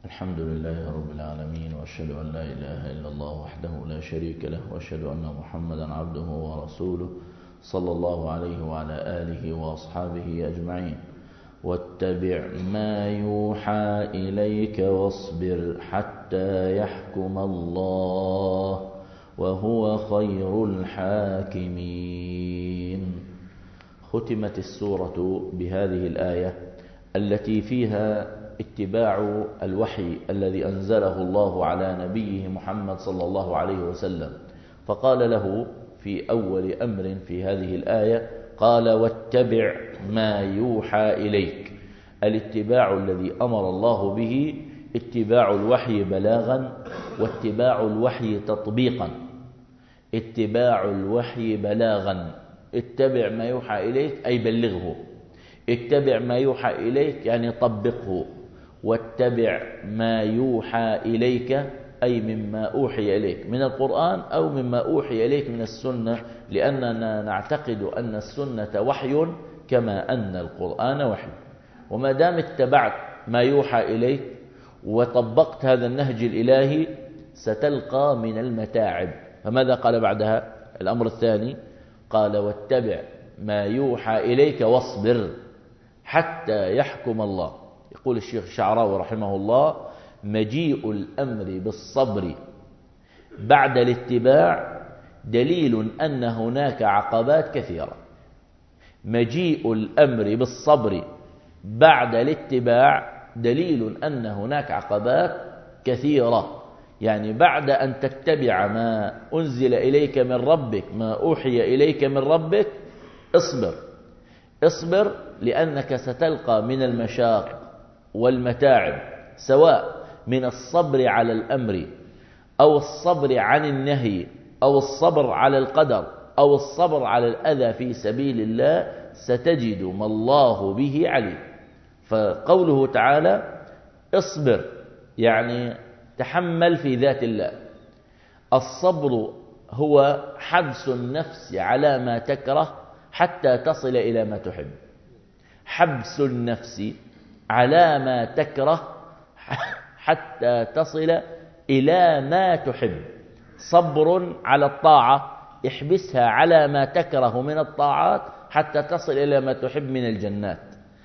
الحمد لله رب العالمين، وأشهد أن لا إله إلا الله وحده لا شريك له، وأشهد أن محمدا عبده ورسوله صلى الله عليه وعلى آله وأصحابه أجمعين. واتبع ما يوحى إليك واصبر حتى يحكم الله وهو خير الحاكمين. ختمت السورة بهذه الآية التي فيها اتباع الوحي الذي أنزله الله على نبيه محمد صلى الله عليه وسلم، فقال له في أول أمر في هذه الآية قال: واتبع ما يوحى إليك. الاتباع الذي أمر الله به اتباع الوحي بلاغا واتباع الوحي تطبيقا. اتباع الوحي بلاغا، اتبع ما يوحى إليك أي بلغه، اتبع ما يوحى إليك يعني طبقه، واتبع ما يوحى إليك أي مما أوحي إليك من القرآن أو مما أوحي إليك من السنة، لأننا نعتقد أن السنة وحي كما أن القرآن وحي. وما دام اتبعت ما يوحى إليك وطبقت هذا النهج الإلهي ستلقى من المتاعب. فماذا قال بعدها؟ الأمر الثاني قال: واتبع ما يوحى إليك واصبر حتى يحكم الله. يقول الشيخ الشعراوي رحمه الله: مجيء الأمر بالصبر بعد الاتباع دليل أن هناك عقبات كثيرة. مجيء الأمر بالصبر بعد الاتباع دليل أن هناك عقبات كثيرة، يعني بعد أن تتبع ما أنزل إليك من ربك، ما أوحي إليك من ربك، اصبر. اصبر لأنك ستلقى من المشاق والمتاعب، سواء من الصبر على الأمر أو الصبر عن النهي أو الصبر على القدر أو الصبر على الأذى في سبيل الله، ستجد ما الله به عليم. فقوله تعالى اصبر يعني تحمل في ذات الله. الصبر هو حبس النفس على ما تكره حتى تصل إلى ما تحب. حبس النفس على ما تكره حتى تصل إلى ما تحب. صبر على الطاعة، احبسها على ما تكره من الطاعات حتى تصل إلى ما تحب من الجنات.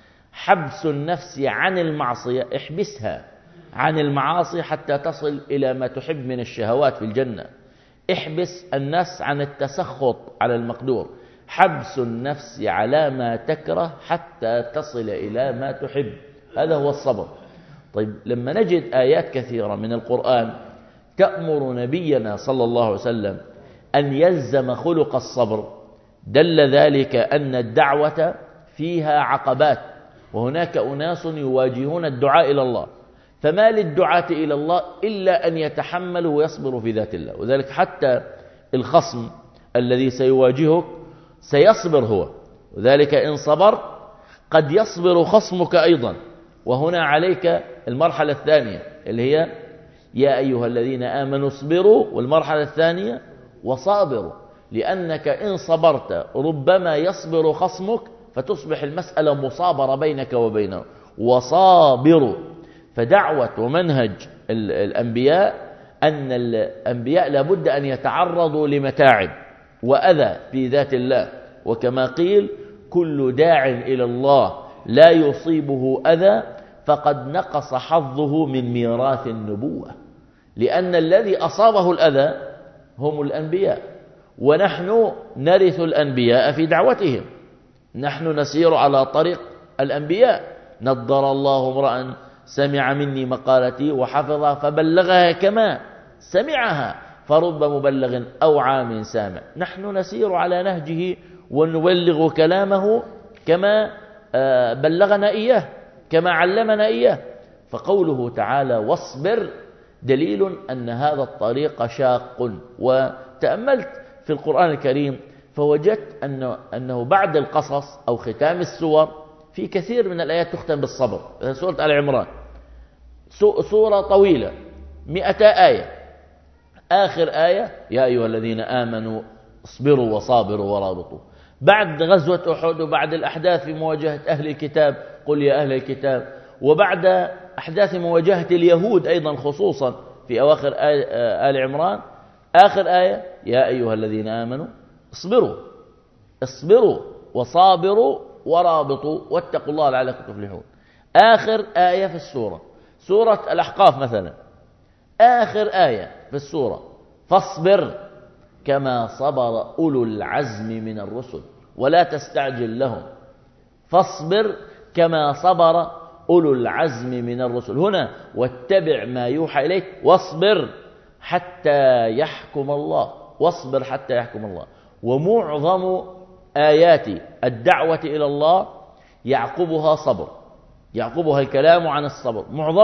حبس النفس عن المعصية، احبسها عن المعاصي حتى تصل إلى ما تحب من الشهوات في الجنة. احبس النفس عن التسخط على المقدور. حبس النفس على ما تكره حتى تصل إلى ما تحب، هذا هو الصبر. طيب، لما نجد آيات كثيرة من القرآن تأمر نبينا صلى الله عليه وسلم أن يلزم خلق الصبر، دل ذلك أن الدعوة فيها عقبات، وهناك أناس يواجهون الدعاء إلى الله، فما للدعاة إلى الله إلا أن يتحملوا ويصبروا في ذات الله. وذلك حتى الخصم الذي سيواجهك سيصبر هو، وذلك إن صبر قد يصبر خصمك أيضا. وهنا عليك المرحلة الثانية اللي هي يا أيها الذين آمنوا اصبروا، والمرحلة الثانية وصابروا، لأنك إن صبرت ربما يصبر خصمك فتصبح المسألة مصابرة بينك وبينه. وصابروا. فدعوة ومنهج الأنبياء أن الأنبياء لابد أن يتعرضوا لمتاعب وأذى في ذات الله، وكما قيل: كل داع إلى الله لا يصيبه أذى فقد نقص حظه من ميراث النبوة، لأن الذي أصابه الأذى هم الأنبياء، ونحن نرث الأنبياء في دعوتهم، نحن نسير على طريق الأنبياء. نضر الله امرأ سمع مني مقالتي وحفظها فبلغها كما سمعها، فرب مبلغ أوعى من سامع. نحن نسير على نهجه ونبلغ كلامه كما بلغنا إياه، كما علمنا إياه. فقوله تعالى واصبر دليل أن هذا الطريق شاق. وتأملت في القرآن الكريم فوجدت أنه بعد القصص أو ختام السور في كثير من الآيات تختم بالصبر. سورة آل عمران سورة طويلة 100 آية، آخر آية يا أيها الذين آمنوا اصبروا وصابروا ورابطوا. بعد غزوة أحد وبعد الأحداث في مواجهة أهل الكتاب قل يا أهل الكتاب، وبعد أحداث مواجهة اليهود أيضا خصوصا في أواخر آل عمران، آخر آية يا أيها الذين آمنوا اصبروا وصابروا ورابطوا واتقوا الله لعلكم تفلحون. آخر آية في السورة، سورة الأحقاف مثلا، آخر آية في السورة فاصبر كما صبر أولو العزم من الرسل ولا تستعجل لهم. فاصبر كما صبر أولو العزم من الرسل. هنا واتبع ما يوحى إليك واصبر حتى يحكم الله، واصبر حتى يحكم الله. ومعظم آيات الدعوة إلى الله يعقبها صبر، يعقبها الكلام عن الصبر،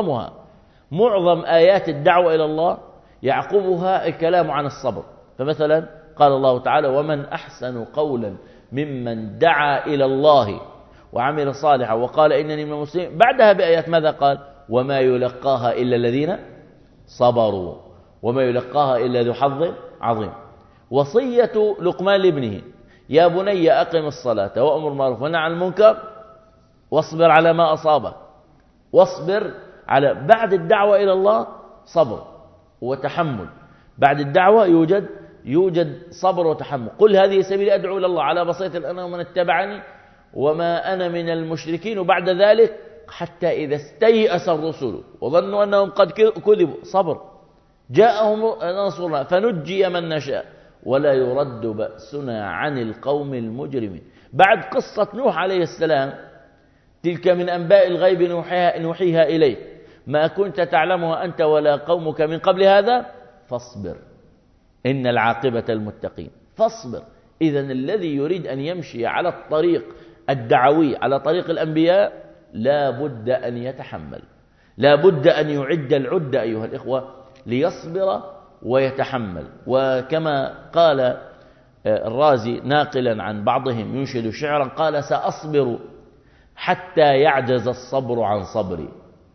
معظم آيات الدعوة إلى الله يعقبها الكلام عن الصبر. فمثلا قال الله تعالى ومن أحسن قولا ممن دعا إلى الله وعمل صالحا وقال إنني من المسلمين. بعدها بآيات ماذا قال؟ وما يلقاها إلا الذين صبروا وما يلقاها إلا ذو حظ عظيم. وصية لقمان لابنه يا بني أقم الصلاة وأمر بالمعروف ونهى عن المنكر واصبر على ما أصابك. واصبر على، بعد الدعوة إلى الله صبر وتحمل، بعد الدعوة يوجد صبر وتحمل. قل هذه سبيلي أدعو إلى الله على بصيرة أنا ومن اتبعني وما أنا من المشركين. وبعد ذلك حتى إذا استيأس الرسل وظنوا أنهم قد كذبوا صبر، جاءهم نصرنا فنجي من نشاء ولا يرد بأسنا عن القوم المجرمين. بعد قصة نوح عليه السلام تلك من أنباء الغيب نوحيها إليك ما كنت تعلمها أنت ولا قومك من قبل هذا فاصبر إن العاقبة المتقين. فاصبر. إذن الذي يريد أن يمشي على الطريق الدعوي على طريق الأنبياء لا بد أن يتحمل، لا بد أن يعد العدة أيها الإخوة ليصبر ويتحمل. وكما قال الرازي ناقلا عن بعضهم ينشد شعرا قال سأصبر حتى يعجز الصبر عن صبري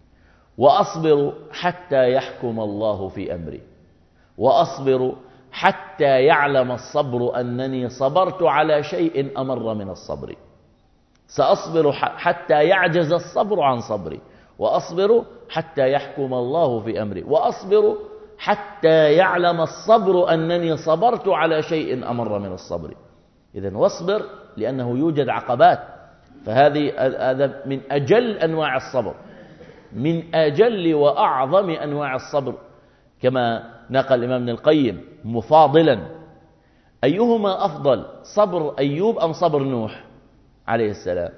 وأصبر حتى يحكم الله في أمري وأصبر حتى يعلم الصبر أنني صبرت على شيء أمر من الصبر. سأصبر حتى يعجز الصبر عن صبري وأصبر حتى يحكم الله في أمري وأصبر حتى يعلم الصبر أنني صبرت على شيء أمر من الصبر. إذن واصبر لأنه يوجد عقبات، هذا من أجل أنواع الصبر، من أجل وأعظم أنواع الصبر. كما نقل الإمام ابن القيم مفاضلا أيهما أفضل صبر أيوب أم صبر نوح عليه السلام؟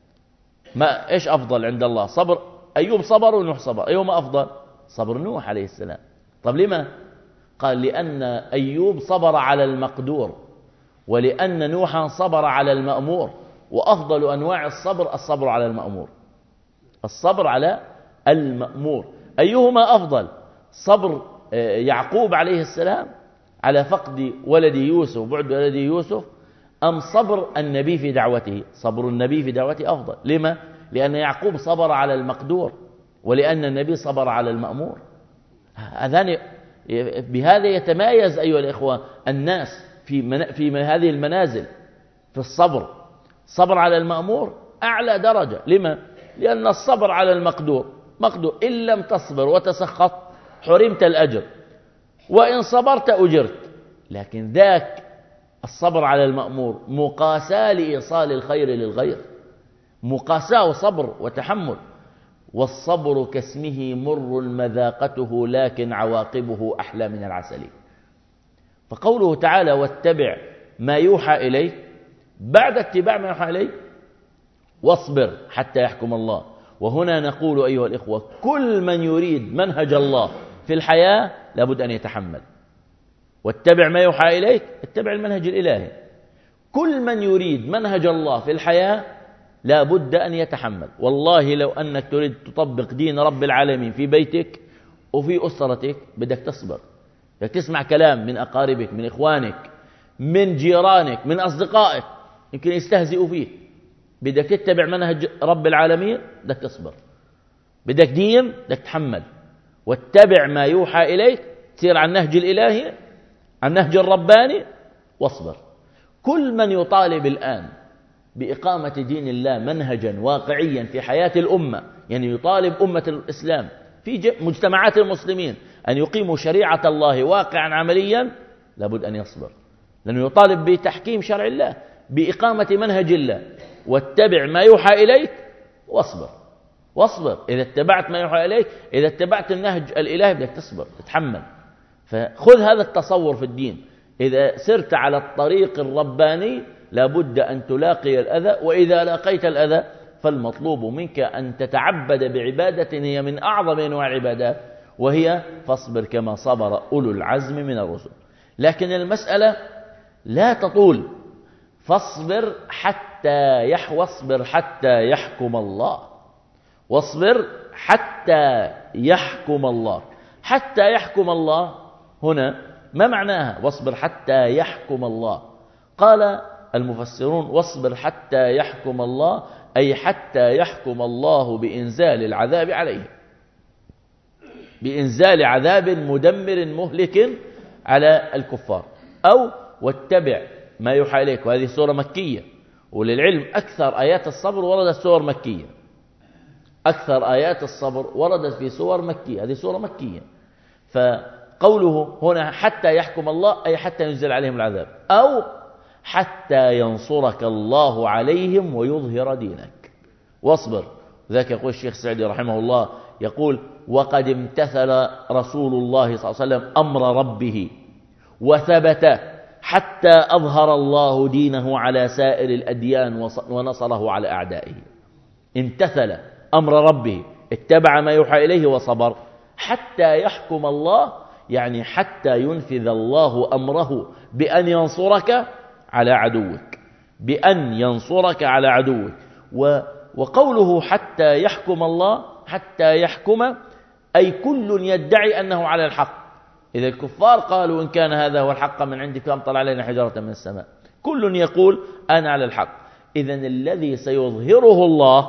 ما إيش أفضل عند الله؟ صبر أيوب صبر ونوح صبر، أيهما أفضل؟ صبر نوح عليه السلام. طب لما؟ قال لأن أيوب صبر على المقدور ولأن نوحا صبر على المأمور، وأفضل أنواع الصبر على المأمور، الصبر على المأمور. أيهما أفضل؟ صبر يعقوب عليه السلام على فقد ولد يوسف بعد ولد يوسف أم صبر النبي في دعوته؟ صبر النبي في دعوته أفضل. لما؟ لأن يعقوب صبر على المقدور ولأن النبي صبر على المأمور. بهذا يتمايز أيها الإخوة الناس في هذه المنازل في الصبر. صبر على المأمور أعلى درجة. لما؟ لأن الصبر على المقدور مقدور، إن لم تصبر وتسخط حرمت الأجر وإن صبرت أجرت. لكن ذاك الصبر على المأمور مقاساة لإيصال الخير للغير، مقاساة وصبر وتحمل. والصبر كاسمه مر مذاقته لكن عواقبه أحلى من العسل. فقوله تعالى واتبع ما يوحى إليك، بعد اتباع ما يوحى إليك واصبر حتى يحكم الله. وهنا نقول أيها الإخوة كل من يريد منهج الله في الحياة لابد أن يتحمل. واتبع ما يوحى إليك، اتبع المنهج الإلهي. كل من يريد منهج الله في الحياة لابد أن يتحمل. والله لو أنك تريد تطبق دين رب العالمين في بيتك وفي أسرتك بدك تصبر، بدك تسمع كلام من أقاربك من إخوانك من جيرانك من أصدقائك يمكن يستهزئوا فيك، بدك تتبع منهج رب العالمين بدك تصبر، بدك دين بدك تحمل. واتبع ما يوحى إليك، تسير عن النهج الإلهي عن النهج الرباني واصبر. كل من يطالب الآن بإقامة دين الله منهجا واقعيا في حياة الأمة يعني يطالب أمة الإسلام في مجتمعات المسلمين أن يقيموا شريعة الله واقعا عمليا، لابد أن يصبر، لأنه يطالب بتحكيم شرع الله، بإقامة منهج الله. واتبع ما يوحى إليك واصبر. إذا اتبعت ما يوحى إليك، إذا اتبعت النهج الإلهي بدك تصبر، تتحمل. فخذ هذا التصور في الدين، إذا سرت على الطريق الرباني لابد أن تلاقي الأذى، وإذا لاقيت الأذى فالمطلوب منك أن تتعبد بعبادة هي من أعظم أنواع العبادات، وهي فاصبر كما صبر أولو العزم من الرسل. لكن المسألة لا تطول، واصبر حتى يحكم الله، واصبر حتى يحكم الله. حتى يحكم الله هنا ما معناها؟ واصبر حتى يحكم الله. قال المفسرون واصبر حتى يحكم الله، أي حتى يحكم الله بإنزال العذاب عليه، بإنزال عذاب مدمر مهلك على الكفار. أو واتبع ما يوحى إليك، وهذه سورة مكية، وللعلم أكثر آيات الصبر وردت سور مكية، أكثر آيات الصبر وردت في سور مكية، هذه سورة مكية. فقوله هنا حتى يحكم الله أي حتى ينزل عليهم العذاب، أو حتى ينصرك الله عليهم ويظهر دينك. واصبر. ذاك يقول الشيخ السعدي رحمه الله، يقول وقد امتثل رسول الله صلى الله عليه وسلم أمر ربه وثبت حتى أظهر الله دينه على سائر الأديان ونصره على أعدائه. امتثل أمر ربه، اتبع ما يوحى إليه وصبر حتى يحكم الله، يعني حتى ينفذ الله أمره بأن ينصرك على عدوك، بأن ينصرك على عدوك. وقوله حتى يحكم الله، حتى يحكم أي كل يدعي أنه على الحق. إذا الكفار قالوا إن كان هذا هو الحق من عندك فأمطر علينا حجارة من السماء، كل يقول أنا على الحق. إذن الذي سيظهره الله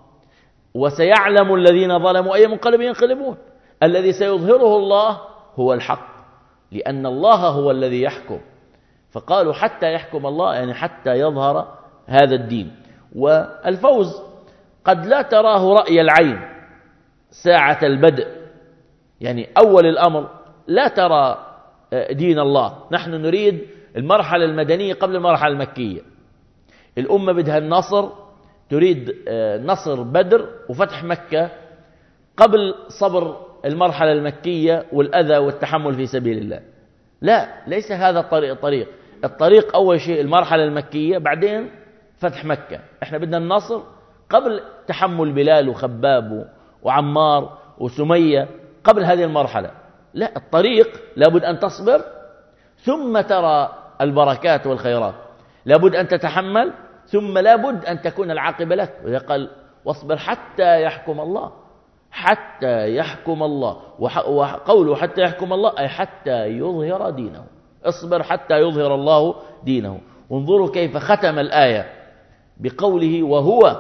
وسيعلم الذين ظلموا أي منقلب ينقلبون، الذي سيظهره الله هو الحق، لأن الله هو الذي يحكم. فقالوا حتى يحكم الله، يعني حتى يظهر هذا الدين. والفوز قد لا تراه رأي العين ساعة البدء، يعني أول الأمر لا ترى دين الله. نحن نريد المرحلة المدنية قبل المرحلة المكية. الأمة بدها النصر، تريد نصر بدر وفتح مكة قبل صبر المرحلة المكية والأذى والتحمل في سبيل الله. لا، ليس هذا الطريق أول شيء المرحلة المكية، بعدين فتح مكة. احنا بدنا النصر قبل تحمل بلال وخباب وعمار وسمية، قبل هذه المرحلة. لا، الطريق لابد أن تصبر ثم ترى البركات والخيرات، لابد أن تتحمل ثم لابد أن تكون العاقبة لك. ويقال واصبر حتى يحكم الله، حتى يحكم الله. وقوله حتى يحكم الله أي حتى يظهر دينه، اصبر حتى يظهر الله دينه. وانظروا كيف ختم الآية بقوله وهو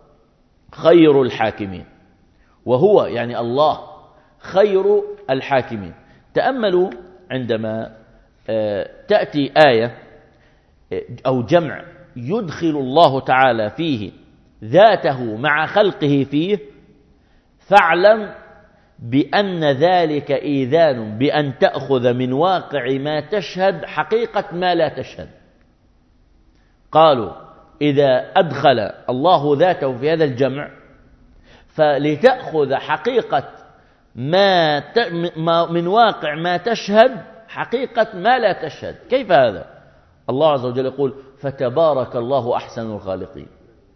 خير الحاكمين. وهو يعني الله خير الحاكمين. تأملوا عندما تأتي آية أو جمع يدخل الله تعالى فيه ذاته مع خلقه فيه، فاعلم بأن ذلك إيذان بأن تأخذ من واقع ما تشهد حقيقة ما لا تشهد. قالوا إذا أدخل الله ذاته في هذا الجمع فلتأخذ حقيقة ما من واقع ما تشهد حقيقة ما لا تشهد. كيف هذا؟ الله عز وجل يقول فتبارك الله أحسن الخالقين.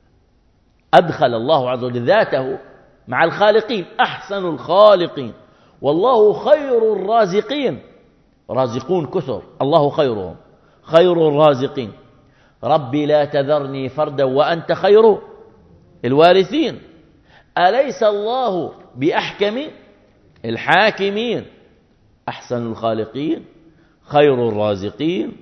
أدخل الله عز وجل ذاته مع الخالقين، أحسن الخالقين، والله خير الرازقين. رازقون كثر، الله خيرهم، خير الرازقين. ربي لا تذرني فردا وأنت خير الوارثين. أليس الله بأحكم الحاكمين؟ أحسن الخالقين، خير الرازقين.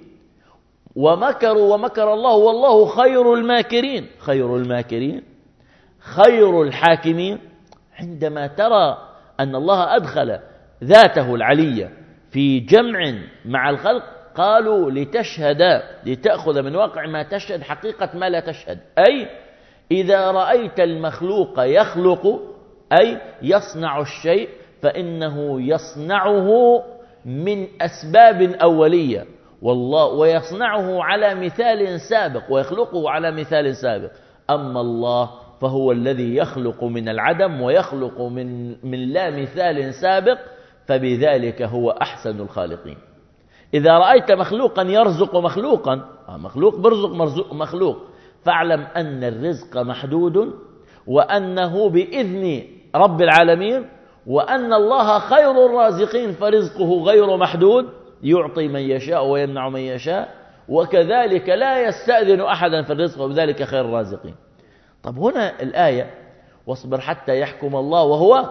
ومكروا ومكر الله والله خير الماكرين، خير الماكرين، خير الحاكمين. عندما ترى أن الله أدخل ذاته العلية في جمع مع الخلق، قالوا لتشهد، لتأخذ من واقع ما تشهد حقيقة ما لا تشهد. أي إذا رأيت المخلوق يخلق أي يصنع الشيء فإنه يصنعه من أسباب أولية، والله ويصنعه على مثال سابق ويخلقه على مثال سابق. أما الله فهو الذي يخلق من العدم ويخلق من لا مثال سابق، فبذلك هو أحسن الخالقين. إذا رأيت مخلوقا يرزق مخلوقا، مخلوق برزق مخلوق، فاعلم أن الرزق محدود، وأنه بإذن رب العالمين، وأن الله خير الرازقين فرزقه غير محدود، يعطي من يشاء ويمنع من يشاء، وكذلك لا يستأذن أحدا في الرزق، وبذلك خير الرازقين. طب هنا الآية واصبر حتى يحكم الله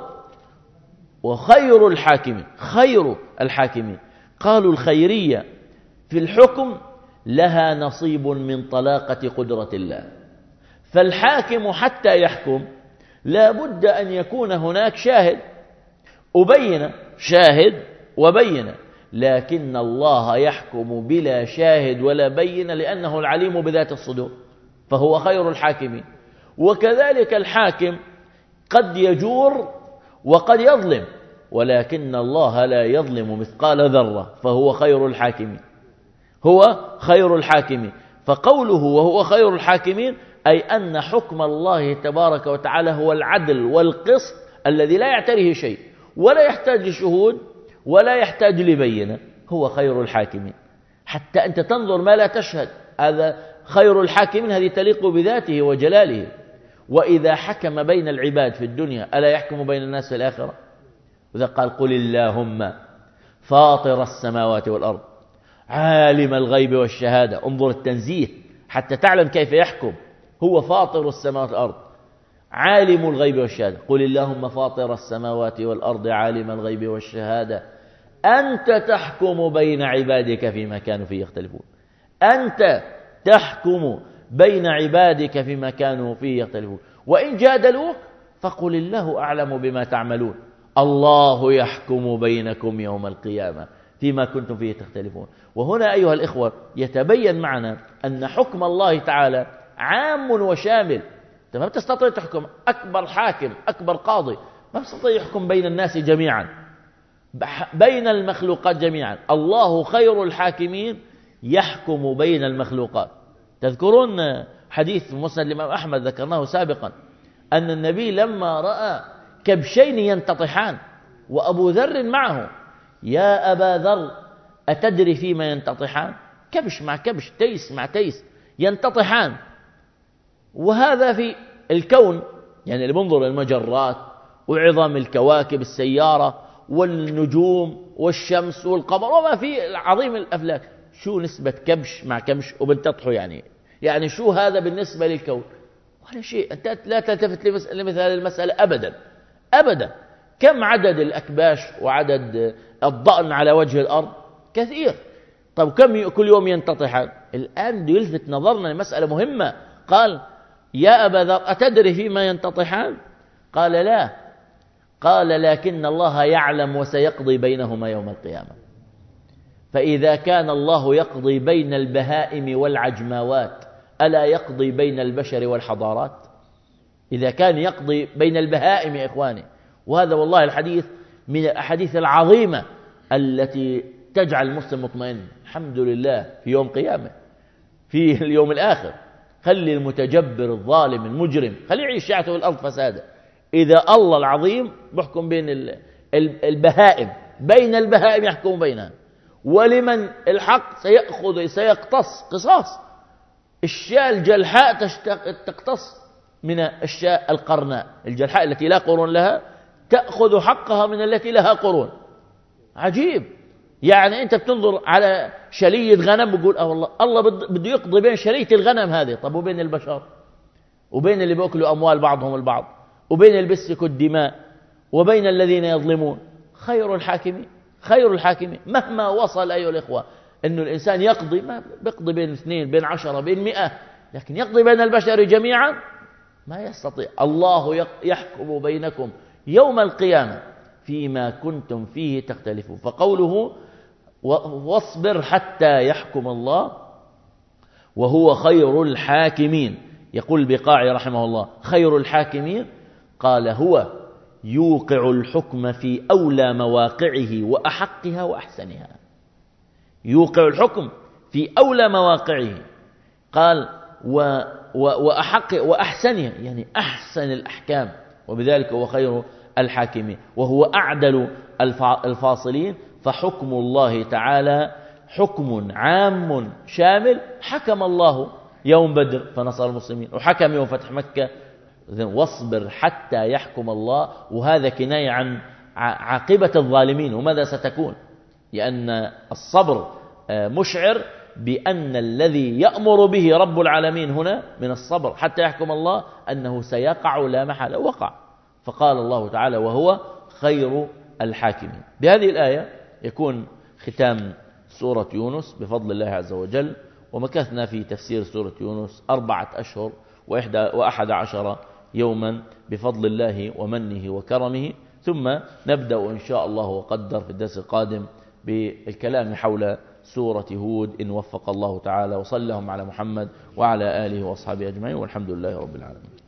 وخير الحاكمين. خير الحاكمين، قالوا الخيرية في الحكم لها نصيب من طلاقة قدرة الله، فالحاكم حتى يحكم لا بد أن يكون هناك شاهد وبينة، لكن الله يحكم بلا شاهد ولا بينة لأنه العليم بذات الصدور، فهو خير الحاكمين. وكذلك الحاكم قد يجور وقد يظلم، ولكن الله لا يظلم مثقال ذرة، فهو خير الحاكمين. هو خير الحاكمين. فقوله وهو خير الحاكمين أي أن حكم الله تبارك وتعالى هو العدل والقسط الذي لا يعتريه شيء، ولا يحتاج لشهود ولا يحتاج لبينة. هو خير الحاكمين. حتى أنت تنظر ما لا تشهد، هذا خير الحاكمين، هذه تليق بذاته وجلاله. وإذا حكم بين العباد في الدنيا ألا يحكم بين الناس في الآخرة؟ وإذا قال قل اللهم فاطر السماوات والأرض عالم الغيب والشهادة، انظر التنزيه حتى تعلم كيف يحكم. هو فاطر السماوات والأرض عالم الغيب والشهادة. قل اللهم فاطر السماوات والأرض عالم الغيب والشهادة أنت تحكم بين عبادك فيما كانوا فيه يختلفون. أنت تحكم بين عبادك فيما كانوا فيه يختلفون، وإن جادلوك فقل الله أعلم بما تعملون. الله يحكم بينكم يوم القيامة فيما كنتم فيه تختلفون. وهنا أيها الإخوة يتبين معنا أن حكم الله تعالى عام وشامل. أنت ما بتستطيع تحكم، أكبر حاكم أكبر قاضي ما بتستطيع يحكم بين الناس جميعا، بين المخلوقات جميعا. الله خير الحاكمين يحكم بين المخلوقات. تذكرون حديث مسند الإمام أحمد ذكرناه سابقا، أن النبي لما رأى كبشين ينتطحان وأبو ذر معه، يا أبا ذر أتدري فيما ينتطحان؟ كبش مع كبش، تيس مع تيس ينتطحان. وهذا في الكون، يعني اللي بنظر المجرات وعظام الكواكب السيارة والنجوم والشمس والقمر وما في عظيم الأفلاك، شو نسبة كبش مع كبش وبنتطحوا؟ يعني شو هذا بالنسبة للكون؟ ولا شيء. أنت لا تلتفت لمثل المسألة أبدا. كم عدد الأكباش وعدد الضأن على وجه الأرض؟ كثير. طب كم كل يوم ينتطحان؟ الآن يلفت نظرنا لمسألة مهمة. قال يا أبا ذر أتدري فيما ينتطحان؟ قال لا. قال لكن الله يعلم وسيقضي بينهما يوم القيامة. فإذا كان الله يقضي بين البهائم والعجماوات ألا يقضي بين البشر والحضارات؟ إذا كان يقضي بين البهائم يا إخواني، وهذا والله الحديث من الأحاديث العظيمة التي تجعل المسلم مطمئن. الحمد لله في يوم قيامة، في اليوم الآخر. خلي المتجبر الظالم المجرم خلي يعيش شيعته في الأرض فسادا. إذا الله العظيم بحكم بين البهائم، بين البهائم يحكم بينها، ولمن الحق سيقتص قصاص. الشاة الجلحاء تقتص من الشاة القرناء. الجلحاء التي لا قرون لها تأخذ حقها من التي لها قرون. عجيب. يعني أنت بتنظر على شلية غنم بقول والله الله بده يقضي بين شلية الغنم هذه. طب وبين البشر، وبين اللي بيأكلوا أموال بعضهم البعض، وبين اللي بيسفكوا الدماء، وبين الذين يظلمون؟ خير الحاكمين. مهما وصل أيها الإخوة أنه الإنسان يقضي، ما بيقضي بين 2 بين 10 بين 100، لكن يقضي بين البشر جميعا ما يستطيع. الله يحكم بينكم يوم القيامة فيما كنتم فيه تختلفون. فقوله واصبر حتى يحكم الله وهو خير الحاكمين. يقول البقاعي رحمه الله خير الحاكمين، قال هو يوقع الحكم في أولى مواقعه وأحقها وأحسنها. يوقع الحكم في أولى مواقعه، قال وأحق وأحسنها، يعني أحسن الأحكام، وبذلك هو خير الحاكمين وهو أعدل الفاصلين. فحكم الله تعالى حكم عام شامل. حكم الله يوم بدر فنصر المسلمين، وحكم يوم فتح مكة. واصبر حتى يحكم الله، وهذا كناية عن عاقبة الظالمين وماذا ستكون، لأن الصبر مشعر بأن الذي يأمر به رب العالمين هنا من الصبر حتى يحكم الله أنه سيقع لا محالة، وقع. فقال الله تعالى وهو خير الحاكمين. بهذه الآية يكون ختام سورة يونس بفضل الله عز وجل. ومكثنا في تفسير سورة يونس 4 أشهر و11 يوما بفضل الله ومنه وكرمه. ثم نبدأ إن شاء الله وقدر في الدرس القادم بالكلام حول سورة هود إن وفق الله تعالى. وصلى اللهم على محمد وعلى آله وأصحابه أجمعين، والحمد لله رب العالمين.